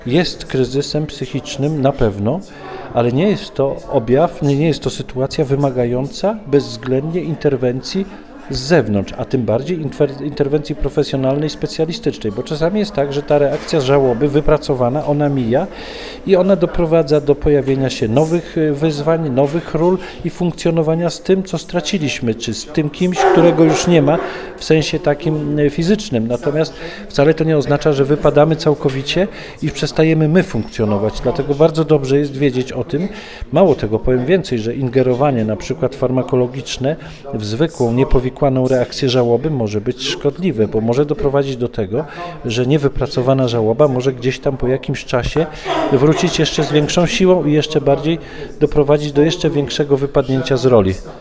Jest kryzysem psychicznym na pewno, ale nie jest to objaw, nie jest to sytuacja wymagająca bezwzględnie interwencji z zewnątrz, a tym bardziej interwencji profesjonalnej, specjalistycznej, bo czasami jest tak, że ta reakcja żałoby wypracowana, ona mija i ona doprowadza do pojawienia się nowych wyzwań, nowych ról i funkcjonowania z tym, co straciliśmy, czy z tym kimś, którego już nie ma w sensie takim fizycznym. Natomiast wcale to nie oznacza, że wypadamy całkowicie i przestajemy my funkcjonować. Dlatego bardzo dobrze jest wiedzieć o tym. Mało tego, powiem więcej, że ingerowanie na przykład farmakologiczne w zwykłą, niepowikłaną reakcję żałoby może być szkodliwe, bo może doprowadzić do tego, że niewypracowana żałoba może gdzieś tam po jakimś czasie wrócić jeszcze z większą siłą i jeszcze bardziej doprowadzić do jeszcze większego wypadnięcia z roli.